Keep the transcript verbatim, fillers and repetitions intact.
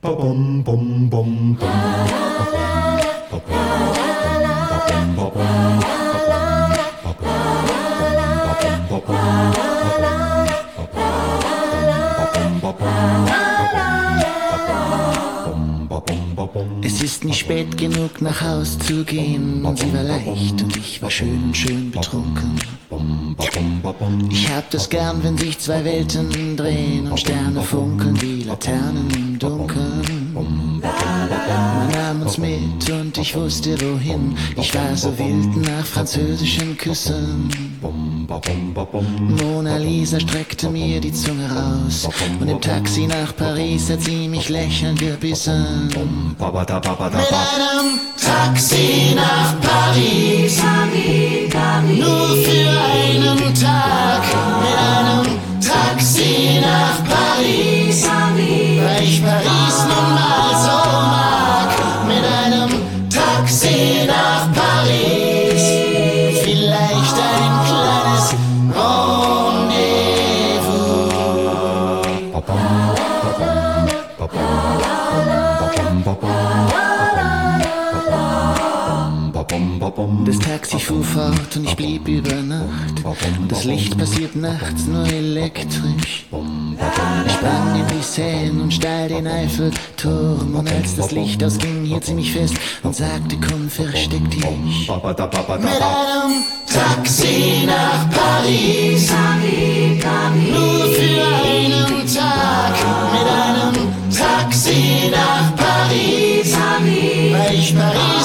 Es ist nicht spät genug nach Haus zu gehen, und sie war leicht und ich war schön, schön betrunken. Ich hab das gern, wenn sich zwei Welten drehen und Sterne funkeln wie Laternen im Dunkeln. Man nahm uns mit und ich wusste wohin, ich war so wild nach französischen Küssen. Mona Lisa streckte mir die Zunge raus und im Taxi nach Paris hat sie mich lächelnd gebissen. Mit einem Taxi nach Paris, nur für einen Tag. Mit einem Taxi nach Paris, weil ich Paris nun mal so mag. Mit einem Taxi nach Paris, vielleicht ein kleines Das Taxi fuhr fort und ich blieb über Nacht. Und das Licht passiert nachts nur elektrisch. Ich sprang in die Seine und stahl den Eiffelturm. Und als das Licht ausging, hielt sie mich fest und sagte, komm, versteck dich. Mit einem Taxi nach Paris, nur für einen Tag. Mit einem Taxi nach Paris, weil ich Paris